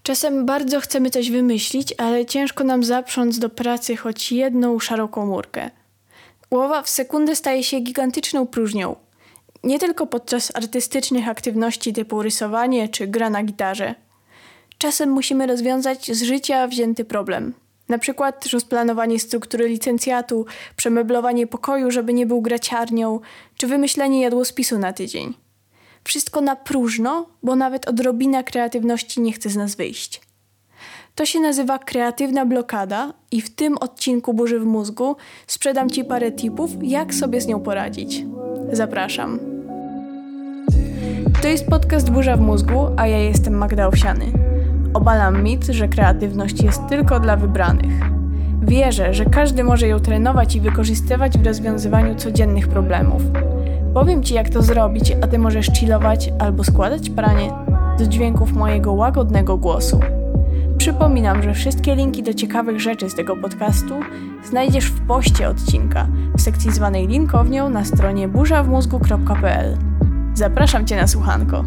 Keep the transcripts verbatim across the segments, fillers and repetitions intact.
Czasem bardzo chcemy coś wymyślić, ale ciężko nam zaprząc do pracy choć jedną szarą komórkę. Głowa w sekundę staje się gigantyczną próżnią. Nie tylko podczas artystycznych aktywności typu rysowanie czy gra na gitarze. Czasem musimy rozwiązać z życia wzięty problem. Na przykład rozplanowanie struktury licencjatu, przemeblowanie pokoju, żeby nie był graciarnią, czy wymyślenie jadłospisu na tydzień. Wszystko na próżno, bo nawet odrobina kreatywności nie chce z nas wyjść. To się nazywa kreatywna blokada i w tym odcinku Burzy w mózgu sprzedam Ci parę tipów, jak sobie z nią poradzić. Zapraszam. To jest podcast Burza w mózgu, a ja jestem Magda Owsiany. Obalam mit, że kreatywność jest tylko dla wybranych. Wierzę, że każdy może ją trenować i wykorzystywać w rozwiązywaniu codziennych problemów. Powiem Ci, jak to zrobić, a Ty możesz chillować albo składać pranie do dźwięków mojego łagodnego głosu. Przypominam, że wszystkie linki do ciekawych rzeczy z tego podcastu znajdziesz w poście odcinka w sekcji zwanej linkownią na stronie burza w mózgu kropka p l. Zapraszam Cię na słuchanko.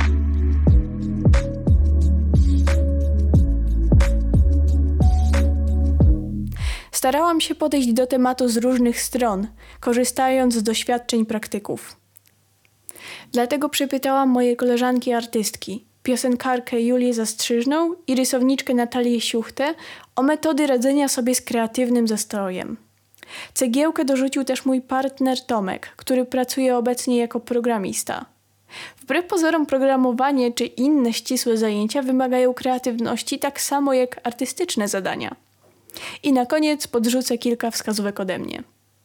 Starałam się podejść do tematu z różnych stron, korzystając z doświadczeń praktyków. Dlatego przypytałam moje koleżanki artystki, piosenkarkę Julię Zastrzyżną i rysowniczkę Natalię Siuchtę o metody radzenia sobie z kreatywnym zastrojem. Cegiełkę dorzucił też mój partner Tomek, który pracuje obecnie jako programista. Wbrew pozorom programowanie czy inne ścisłe zajęcia wymagają kreatywności tak samo jak artystyczne zadania. I na koniec podrzucę kilka wskazówek ode mnie.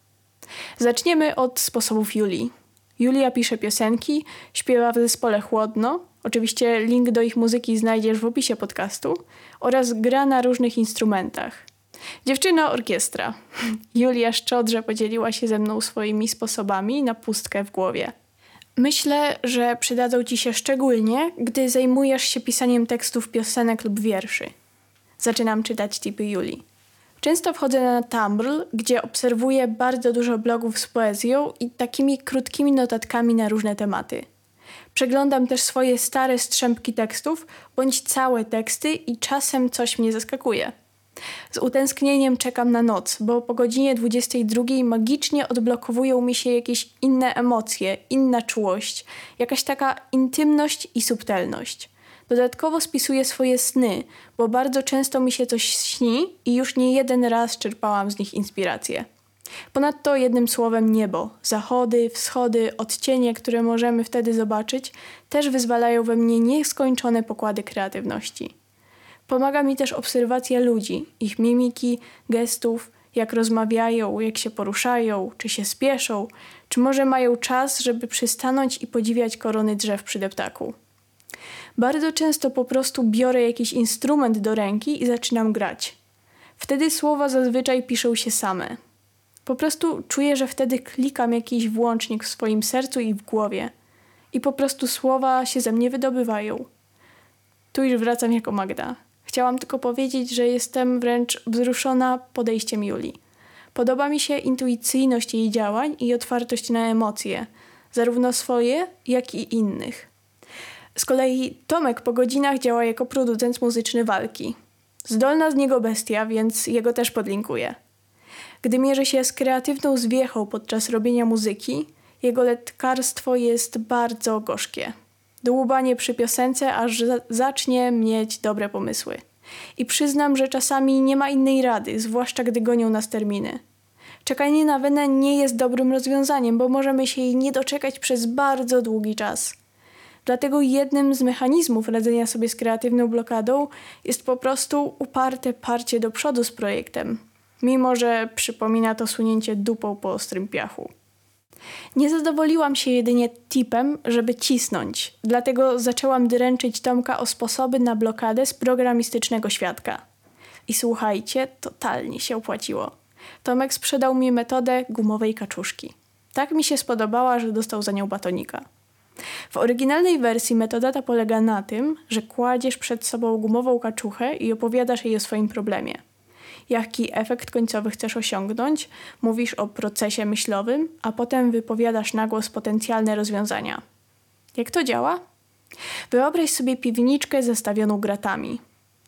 Zaczniemy od sposobów Julii. Julia pisze piosenki, śpiewa w zespole Chłodno, oczywiście link do ich muzyki znajdziesz w opisie podcastu, oraz gra na różnych instrumentach. Dziewczyna orkiestra. Julia szczodrze podzieliła się ze mną swoimi sposobami na pustkę w głowie. Myślę, że przydadzą Ci się szczególnie, gdy zajmujesz się pisaniem tekstów piosenek lub wierszy. Zaczynam czytać tipy Julii. Często wchodzę na Tumblr, gdzie obserwuję bardzo dużo blogów z poezją i takimi krótkimi notatkami na różne tematy. Przeglądam też swoje stare strzępki tekstów, bądź całe teksty i czasem coś mnie zaskakuje. Z utęsknieniem czekam na noc, bo po godzinie dwudziestej drugiej magicznie odblokowują mi się jakieś inne emocje, inna czułość, jakaś taka intymność i subtelność. Dodatkowo spisuję swoje sny, bo bardzo często mi się coś śni i już nie jeden raz czerpałam z nich inspirację. Ponadto jednym słowem niebo, zachody, wschody, odcienie, które możemy wtedy zobaczyć, też wyzwalają we mnie nieskończone pokłady kreatywności. Pomaga mi też obserwacja ludzi, ich mimiki, gestów, jak rozmawiają, jak się poruszają, czy się spieszą, czy może mają czas, żeby przystanąć i podziwiać korony drzew przy deptaku. Bardzo często po prostu biorę jakiś instrument do ręki i zaczynam grać. Wtedy słowa zazwyczaj piszą się same. Po prostu czuję, że wtedy klikam jakiś włącznik w swoim sercu i w głowie. I po prostu słowa się ze mnie wydobywają. Tu już wracam jako Magda. Chciałam tylko powiedzieć, że jestem wręcz wzruszona podejściem Julii. Podoba mi się intuicyjność jej działań i otwartość na emocje, zarówno swoje, jak i innych. Z kolei Tomek po godzinach działa jako producent muzyczny walki. Zdolna z niego bestia, więc jego też podlinkuję. Gdy mierzy się z kreatywną zwiechą podczas robienia muzyki, jego lekarstwo jest bardzo gorzkie. Dłubanie przy piosence, aż za- zacznie mieć dobre pomysły. I przyznam, że czasami nie ma innej rady, zwłaszcza gdy gonią nas terminy. Czekanie na wenę nie jest dobrym rozwiązaniem, bo możemy się jej nie doczekać przez bardzo długi czas. Dlatego jednym z mechanizmów radzenia sobie z kreatywną blokadą jest po prostu uparte parcie do przodu z projektem, mimo że przypomina to sunięcie dupą po ostrym piachu. Nie zadowoliłam się jedynie tipem, żeby cisnąć, dlatego zaczęłam dręczyć Tomka o sposoby na blokadę z programistycznego świadka. I słuchajcie, totalnie się opłaciło. Tomek sprzedał mi metodę gumowej kaczuszki. Tak mi się spodobała, że dostał za nią batonika. W oryginalnej wersji metoda ta polega na tym, że kładziesz przed sobą gumową kaczuchę i opowiadasz jej o swoim problemie. Jaki efekt końcowy chcesz osiągnąć, mówisz o procesie myślowym, a potem wypowiadasz na głos potencjalne rozwiązania. Jak to działa? Wyobraź sobie piwniczkę zastawioną gratami.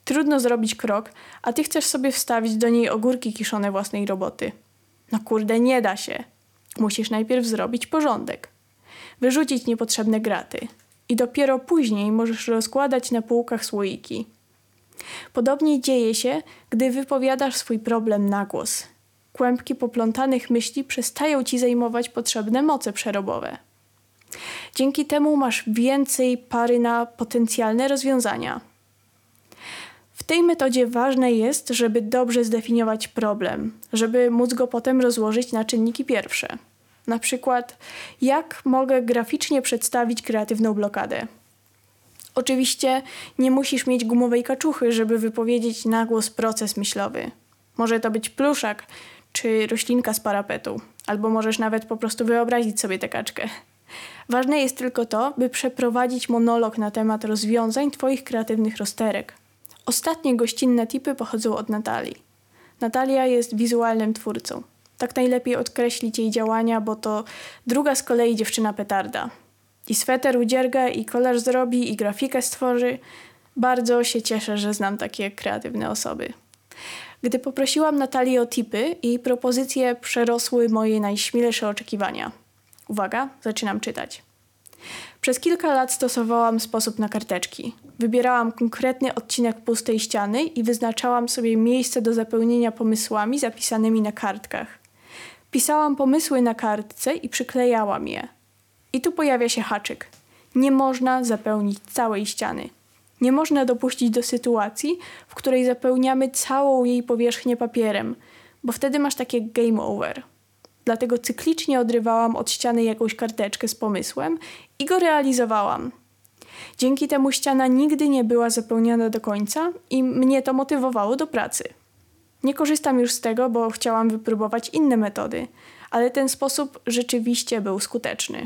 Trudno zrobić krok, a ty chcesz sobie wstawić do niej ogórki kiszone własnej roboty. No kurde, nie da się. Musisz najpierw zrobić porządek. Wyrzucić niepotrzebne graty. I dopiero później możesz rozkładać na półkach słoiki. Podobnie dzieje się, gdy wypowiadasz swój problem na głos. Kłębki poplątanych myśli przestają ci zajmować potrzebne moce przerobowe. Dzięki temu masz więcej pary na potencjalne rozwiązania. W tej metodzie ważne jest, żeby dobrze zdefiniować problem, żeby móc go potem rozłożyć na czynniki pierwsze. Na przykład, jak mogę graficznie przedstawić kreatywną blokadę? Oczywiście nie musisz mieć gumowej kaczuchy, żeby wypowiedzieć na głos proces myślowy. Może to być pluszak czy roślinka z parapetu, albo możesz nawet po prostu wyobrazić sobie tę kaczkę. Ważne jest tylko to, by przeprowadzić monolog na temat rozwiązań twoich kreatywnych rozterek. Ostatnie gościnne tipy pochodzą od Natalii. Natalia jest wizualnym twórcą. Tak najlepiej odkreślić jej działania, bo to druga z kolei dziewczyna petarda. I sweter udzierga, i kolaż zrobi, i grafikę stworzy. Bardzo się cieszę, że znam takie kreatywne osoby. Gdy poprosiłam Natalię o tipy, jej propozycje przerosły moje najśmielsze oczekiwania. Uwaga, zaczynam czytać. Przez kilka lat stosowałam sposób na karteczki. Wybierałam konkretny odcinek pustej ściany i wyznaczałam sobie miejsce do zapełnienia pomysłami zapisanymi na kartkach. Pisałam pomysły na kartce i przyklejałam je. I tu pojawia się haczyk. Nie można zapełnić całej ściany. Nie można dopuścić do sytuacji, w której zapełniamy całą jej powierzchnię papierem, bo wtedy masz takie game over. Dlatego cyklicznie odrywałam od ściany jakąś karteczkę z pomysłem i go realizowałam. Dzięki temu ściana nigdy nie była zapełniona do końca i mnie to motywowało do pracy. Nie korzystam już z tego, bo chciałam wypróbować inne metody, ale ten sposób rzeczywiście był skuteczny.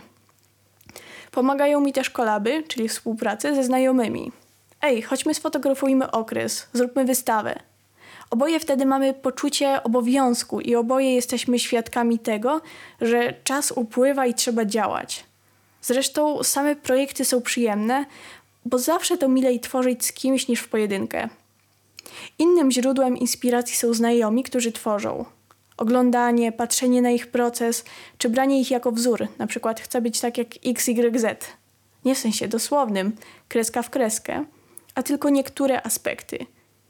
Pomagają mi też kolaby, czyli współpracę ze znajomymi. Ej, chodźmy sfotografujmy okres, zróbmy wystawę. Oboje wtedy mamy poczucie obowiązku i oboje jesteśmy świadkami tego, że czas upływa i trzeba działać. Zresztą same projekty są przyjemne, bo zawsze to milej tworzyć z kimś niż w pojedynkę. Innym źródłem inspiracji są znajomi, którzy tworzą. Oglądanie, patrzenie na ich proces, czy branie ich jako wzór. Na przykład chcę być tak jak X Y Z. Nie w sensie dosłownym, kreska w kreskę, a tylko niektóre aspekty.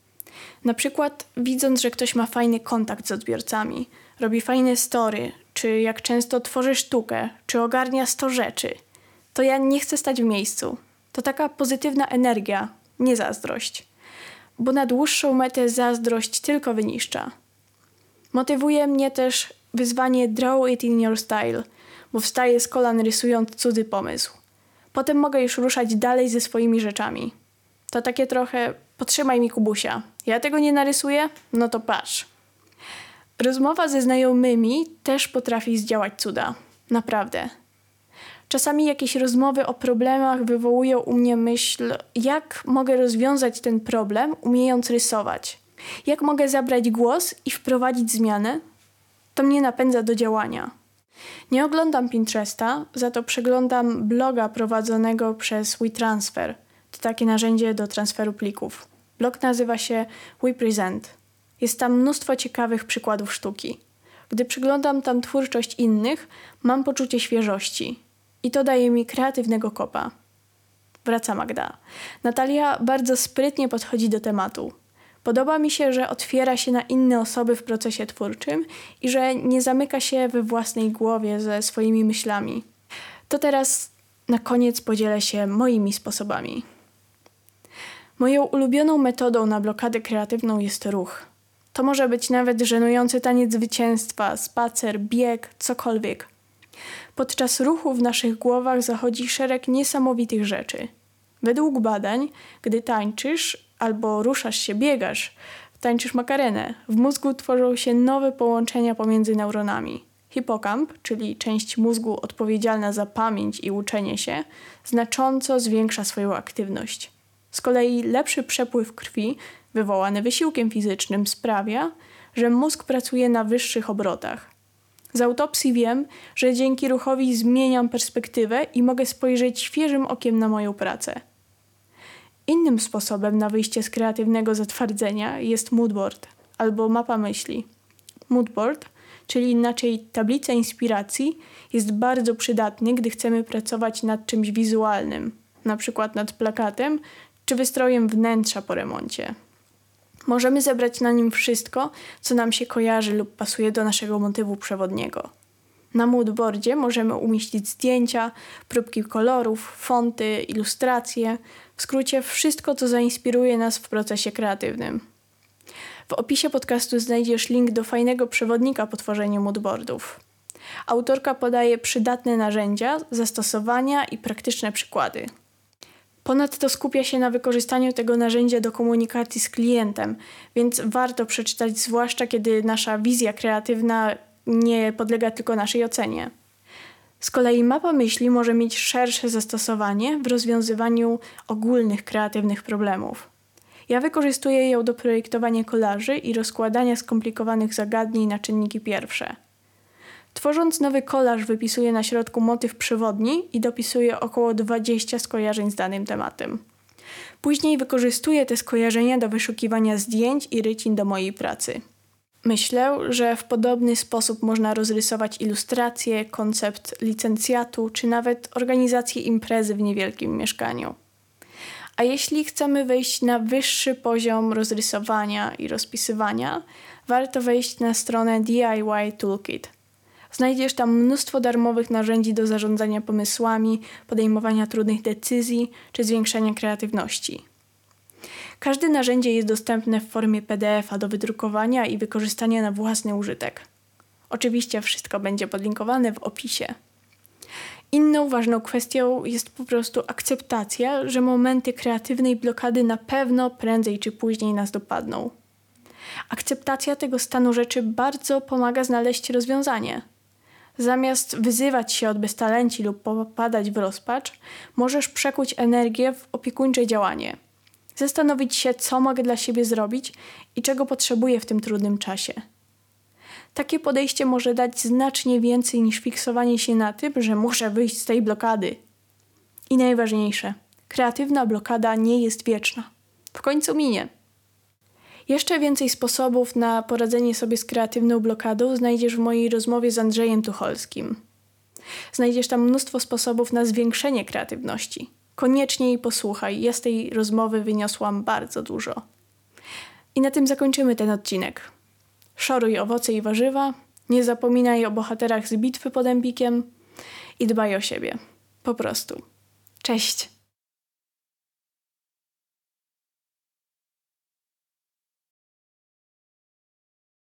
Na przykład widząc, że ktoś ma fajny kontakt z odbiorcami, robi fajne story, czy jak często tworzy sztukę, czy ogarnia sto rzeczy, to ja nie chcę stać w miejscu. To taka pozytywna energia, nie zazdrość. Bo na dłuższą metę zazdrość tylko wyniszcza. Motywuje mnie też wyzwanie Draw it in your style, bo wstaję z kolan rysując cudzy pomysł. Potem mogę już ruszać dalej ze swoimi rzeczami. To takie trochę potrzymaj mi kubusia. Ja tego nie narysuję? No to patrz. Rozmowa ze znajomymi też potrafi zdziałać cuda. Naprawdę. Czasami jakieś rozmowy o problemach wywołują u mnie myśl, jak mogę rozwiązać ten problem, umiejąc rysować. Jak mogę zabrać głos i wprowadzić zmianę? To mnie napędza do działania. Nie oglądam Pinteresta, za to przeglądam bloga prowadzonego przez WeTransfer. To takie narzędzie do transferu plików. Blog nazywa się WePresent. Jest tam mnóstwo ciekawych przykładów sztuki. Gdy przyglądam tam twórczość innych, mam poczucie świeżości. I to daje mi kreatywnego kopa. Wraca Magda. Natalia bardzo sprytnie podchodzi do tematu. Podoba mi się, że otwiera się na inne osoby w procesie twórczym i że nie zamyka się we własnej głowie ze swoimi myślami. To teraz na koniec podzielę się moimi sposobami. Moją ulubioną metodą na blokadę kreatywną jest ruch. To może być nawet żenujący taniec zwycięstwa, spacer, bieg, cokolwiek. Podczas ruchu w naszych głowach zachodzi szereg niesamowitych rzeczy. Według badań, gdy tańczysz albo ruszasz się, biegasz, tańczysz makarenę, w mózgu tworzą się nowe połączenia pomiędzy neuronami. Hipokamp, czyli część mózgu odpowiedzialna za pamięć i uczenie się, znacząco zwiększa swoją aktywność. Z kolei lepszy przepływ krwi, wywołany wysiłkiem fizycznym, sprawia, że mózg pracuje na wyższych obrotach. Z autopsji wiem, że dzięki ruchowi zmieniam perspektywę i mogę spojrzeć świeżym okiem na moją pracę. Innym sposobem na wyjście z kreatywnego zatwardzenia jest moodboard albo mapa myśli. Moodboard, czyli inaczej tablica inspiracji, jest bardzo przydatny, gdy chcemy pracować nad czymś wizualnym, na przykład nad plakatem czy wystrojem wnętrza po remoncie. Możemy zebrać na nim wszystko, co nam się kojarzy lub pasuje do naszego motywu przewodniego. Na moodboardzie możemy umieścić zdjęcia, próbki kolorów, fonty, ilustracje, w skrócie wszystko, co zainspiruje nas w procesie kreatywnym. W opisie podcastu znajdziesz link do fajnego przewodnika po tworzeniu moodboardów. Autorka podaje przydatne narzędzia, zastosowania i praktyczne przykłady. Ponadto skupia się na wykorzystaniu tego narzędzia do komunikacji z klientem, więc warto przeczytać, zwłaszcza kiedy nasza wizja kreatywna nie podlega tylko naszej ocenie. Z kolei mapa myśli może mieć szersze zastosowanie w rozwiązywaniu ogólnych kreatywnych problemów. Ja wykorzystuję ją do projektowania kolaży i rozkładania skomplikowanych zagadnień na czynniki pierwsze. Tworząc nowy kolaż, wypisuję na środku motyw przewodni i dopisuję około dwadzieścia skojarzeń z danym tematem. Później wykorzystuję te skojarzenia do wyszukiwania zdjęć i rycin do mojej pracy. Myślę, że w podobny sposób można rozrysować ilustrację, koncept licencjatu czy nawet organizację imprezy w niewielkim mieszkaniu. A jeśli chcemy wejść na wyższy poziom rozrysowania i rozpisywania, warto wejść na stronę D I Y Toolkit. Znajdziesz tam mnóstwo darmowych narzędzi do zarządzania pomysłami, podejmowania trudnych decyzji czy zwiększania kreatywności. Każde narzędzie jest dostępne w formie P D F a do wydrukowania i wykorzystania na własny użytek. Oczywiście wszystko będzie podlinkowane w opisie. Inną ważną kwestią jest po prostu akceptacja, że momenty kreatywnej blokady na pewno prędzej czy później nas dopadną. Akceptacja tego stanu rzeczy bardzo pomaga znaleźć rozwiązanie. Zamiast wyzywać się od beztalenci lub popadać w rozpacz, możesz przekuć energię w opiekuńcze działanie. Zastanowić się, co mogę dla siebie zrobić i czego potrzebuję w tym trudnym czasie. Takie podejście może dać znacznie więcej niż fiksowanie się na tym, że muszę wyjść z tej blokady. I najważniejsze, kreatywna blokada nie jest wieczna. W końcu minie. Jeszcze więcej sposobów na poradzenie sobie z kreatywną blokadą znajdziesz w mojej rozmowie z Andrzejem Tucholskim. Znajdziesz tam mnóstwo sposobów na zwiększenie kreatywności. Koniecznie jej posłuchaj, ja z tej rozmowy wyniosłam bardzo dużo. I na tym zakończymy ten odcinek. Szoruj owoce i warzywa, nie zapominaj o bohaterach z bitwy pod Empikiem i dbaj o siebie. Po prostu. Cześć!